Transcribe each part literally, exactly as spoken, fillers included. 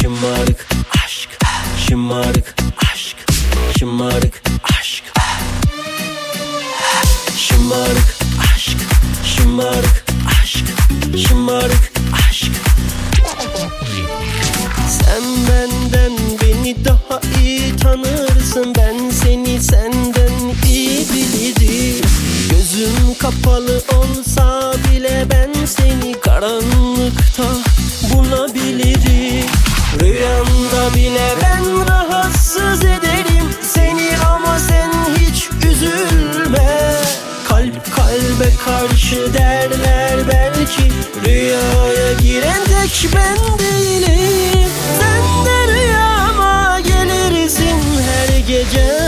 Şımarık aşk, şımarık aşk, şımarık aşk. Şımarık aşk, şımarık aşk, şımarık aşk. Sen benden beni daha iyi tanırsın, ben seni senden iyi bilirim. Gözüm kapalı olsa bile ben seni karanlıkta bulabilirim. Rüyamda bile ben rahatsız ederim seni, ama sen hiç üzülme. Kalp kalbe karşı derler belki, rüyaya giren tek ben değilim. Sen de rüyama gelirsin her gece.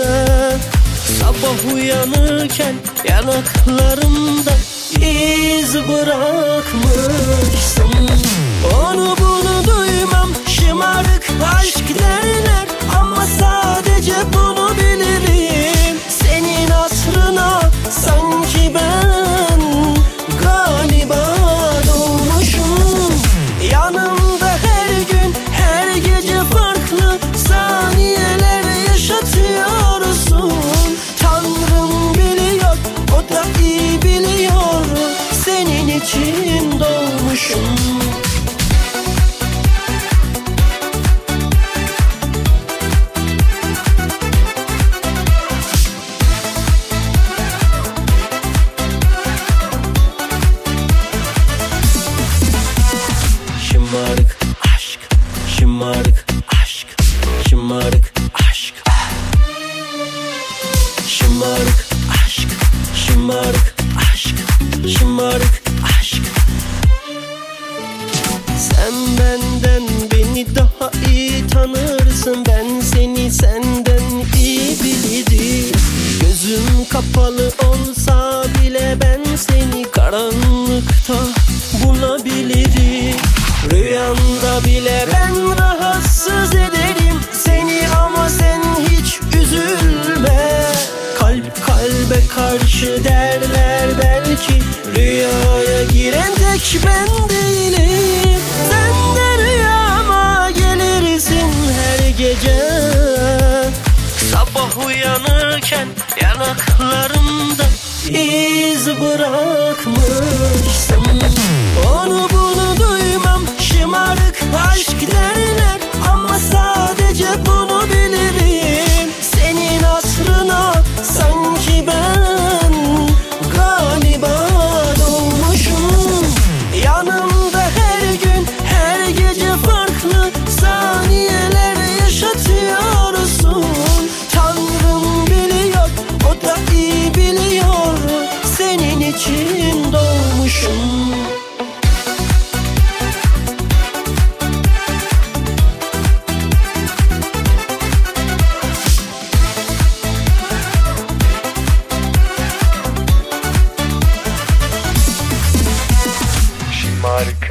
Sabah uyanırken yanaklarımda iz bırakmışsın. Onu bunu duymam, şımarık aşk derler, ama sadece bunu bilirim. Senin hatırına sanki ben galiba doğmuşum. Yanımda her gün her gece farklı saniyeler yaşatıyorsun. Tanrım biliyor, o da iyi biliyor, senin için doğmuşum. Şımarık aşk, şımarık aşk, şımarık aşk. Şımarık aşk, şımarık aşk, şımarık aşk. Sen benden beni daha iyi tanırsın, ben seni senden iyi bilirim. Gözüm kapalı olsa bile ben seni karanlıkta bulabilirim. Rüyamda bile ben rahatsız ederim seni, ama sen hiç üzülme. Kalp kalbe karşı derler belki, rüyaya giren tek ben değilim. Sen de rüyama gelirsin her gece. Sabah uyanırken yanaklarımda iz bırakmışsın. Onu bunu duymam, şımarık aşk derler, ama sadece bunu bilirim. Senin hatırına sanki ben galiba doğmuşum. Yanımda her gün her gece farklı saniyeler yaşatıyorsun. Tanrım biliyor, o da iyi biliyor, senin için doğmuşum. Şımarık